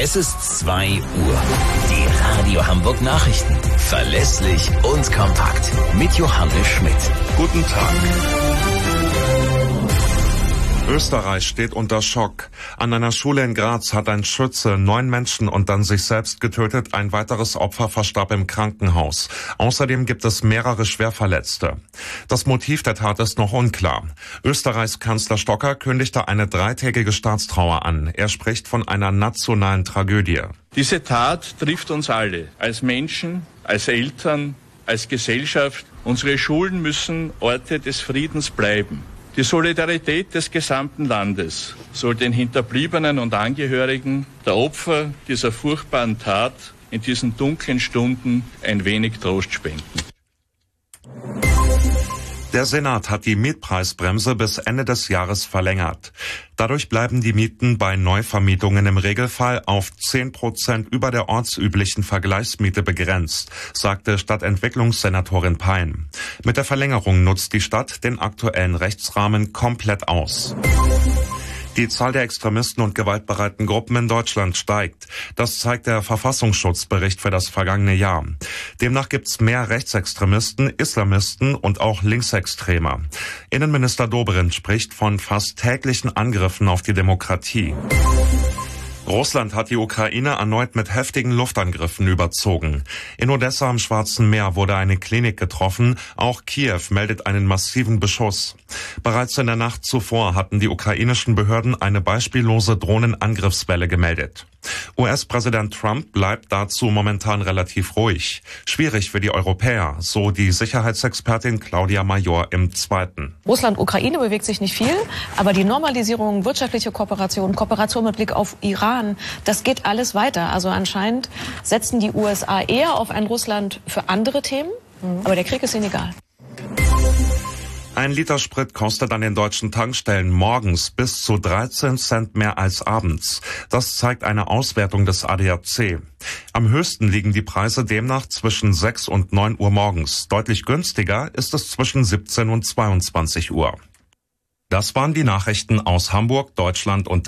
Es ist 2 Uhr. Die Radio Hamburg Nachrichten. Verlässlich und kompakt. Mit Johannes Schmidt. Guten Tag. Österreich steht unter Schock. An einer Schule in Graz hat ein Schütze 9 Menschen und dann sich selbst getötet. Ein weiteres Opfer verstarb im Krankenhaus. Außerdem gibt es mehrere Schwerverletzte. Das Motiv der Tat ist noch unklar. Österreichs Kanzler Stocker kündigte eine 3-tägige Staatstrauer an. Er spricht von einer nationalen Tragödie. Diese Tat trifft uns alle. Als Menschen, als Eltern, als Gesellschaft. Unsere Schulen müssen Orte des Friedens bleiben. Die Solidarität des gesamten Landes soll den Hinterbliebenen und Angehörigen der Opfer dieser furchtbaren Tat in diesen dunklen Stunden ein wenig Trost spenden. Der Senat hat die Mietpreisbremse bis Ende des Jahres verlängert. Dadurch bleiben die Mieten bei Neuvermietungen im Regelfall auf 10% über der ortsüblichen Vergleichsmiete begrenzt, sagte Stadtentwicklungssenatorin Pein. Mit der Verlängerung nutzt die Stadt den aktuellen Rechtsrahmen komplett aus. Die Zahl der Extremisten und gewaltbereiten Gruppen in Deutschland steigt. Das zeigt der Verfassungsschutzbericht für das vergangene Jahr. Demnach gibt's mehr Rechtsextremisten, Islamisten und auch Linksextreme. Innenminister Dobrindt spricht von fast täglichen Angriffen auf die Demokratie. Russland hat die Ukraine erneut mit heftigen Luftangriffen überzogen. In Odessa am Schwarzen Meer wurde eine Klinik getroffen. Auch Kiew meldet einen massiven Beschuss. Bereits in der Nacht zuvor hatten die ukrainischen Behörden eine beispiellose Drohnenangriffswelle gemeldet. US-Präsident Trump bleibt dazu momentan relativ ruhig. Schwierig für die Europäer, so die Sicherheitsexpertin Claudia Major im Zweiten. Russland-Ukraine bewegt sich nicht viel, aber die Normalisierung, wirtschaftliche Kooperation, Kooperation mit Blick auf Iran, das geht alles weiter. Also anscheinend setzen die USA eher auf ein Russland für andere Themen, aber der Krieg ist ihnen egal. Ein Liter Sprit kostet an den deutschen Tankstellen morgens bis zu 13 Cent mehr als abends. Das zeigt eine Auswertung des ADAC. Am höchsten liegen die Preise demnach zwischen 6 und 9 Uhr morgens. Deutlich günstiger ist es zwischen 17 und 22 Uhr. Das waren die Nachrichten aus Hamburg, Deutschland und